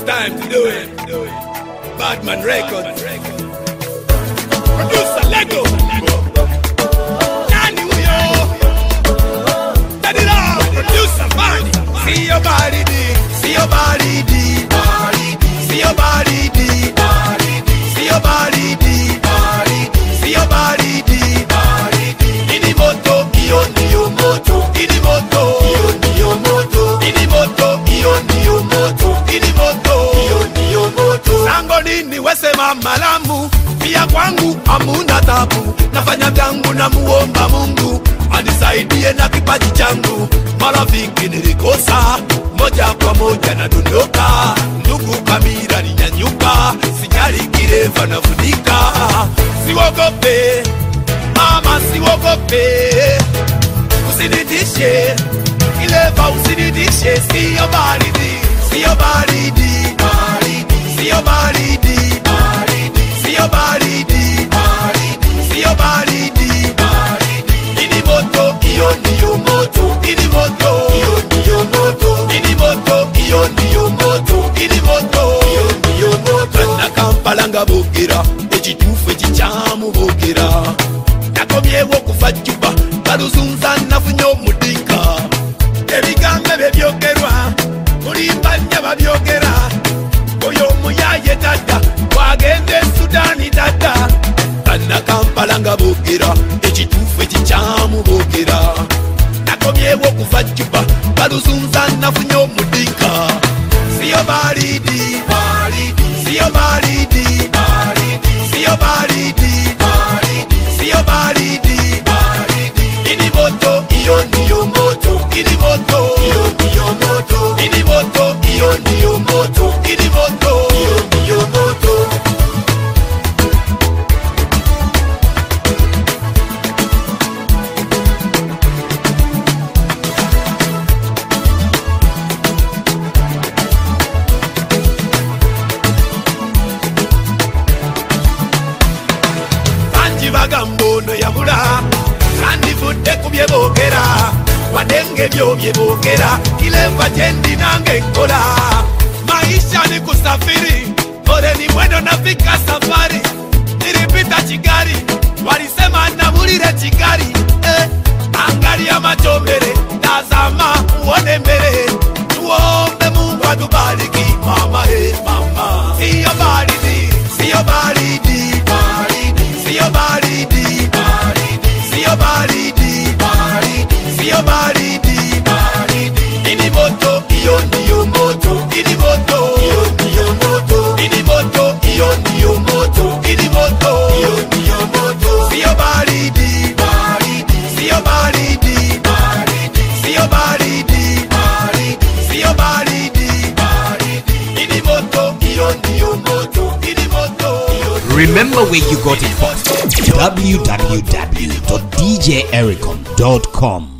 time to do it. Badman Records. Producer Lego. Nani Uyo. Let it off. Producer Body. See your body, see your body, see your body, see your body, see your body, Inimoto, Io moto, Inimoto, Io moto, Inimoto, Io moto, Inimoto, Io moto. Sango nini wesema malamu, pia kwangu hamuna tabu. Nafanya vyangu na muomba Mungu anisaidie na kipaji changu. Marafiki nilikosa, moja kwa moja na dondoka. Ndugu kamera ninyanyuka, sijali kirefa na funika. Siwogope, mama siwogope, usinitishe, kilefa usinitishe. Siyo baridi, siyo baridi, siyo baridi, siyo baridi, siyo baridi. Inimoto, Io moto, Inimoto, Io moto, Inimoto, Io moto, Inimoto, Io moto. Na Kampala bogera, echitufu echichamu bogera. Nakomyewo kuva Juba, baluzunza nafunyo mudinka. Ebigambe bebyogerwa, mulimbanya babyogera. Oyo muyaye dada, wagende Sudani dada. Na Kampala bogera, echitufu echichamu bogera. Nakomyewo kuva Juba, baluzunza nafunyo mudinka. Siyo baridi, siyo baridi, siyo baridi, siyo baridi. Inimoto, Io moto, Inimoto, Io moto, Inimoto, Io moto, Inimoto, Io moto. Bagambono yabula kandi vudde kubyebogera wadenge byo byebogera kilemba jendi nange kola maisha ni kusafiri pole ni mwendo nafika safari nilipita Kigali walisema nabulire Kigali angalia macho mbele tazama uone mbele tuombe Mungu atubariki mama mama. Siyo baridi, siyo baridi, siyo baridi, siyo baridi, siyo baridi. Inimoto, Io moto, Inimoto, Io moto, Inimoto, Io moto, Inimoto, Io moto. Siyo baridi, siyo baridi, siyo baridi, siyo baridi. Inimoto, Io moto, Inimoto. Remember where you got it from. www.djericom.com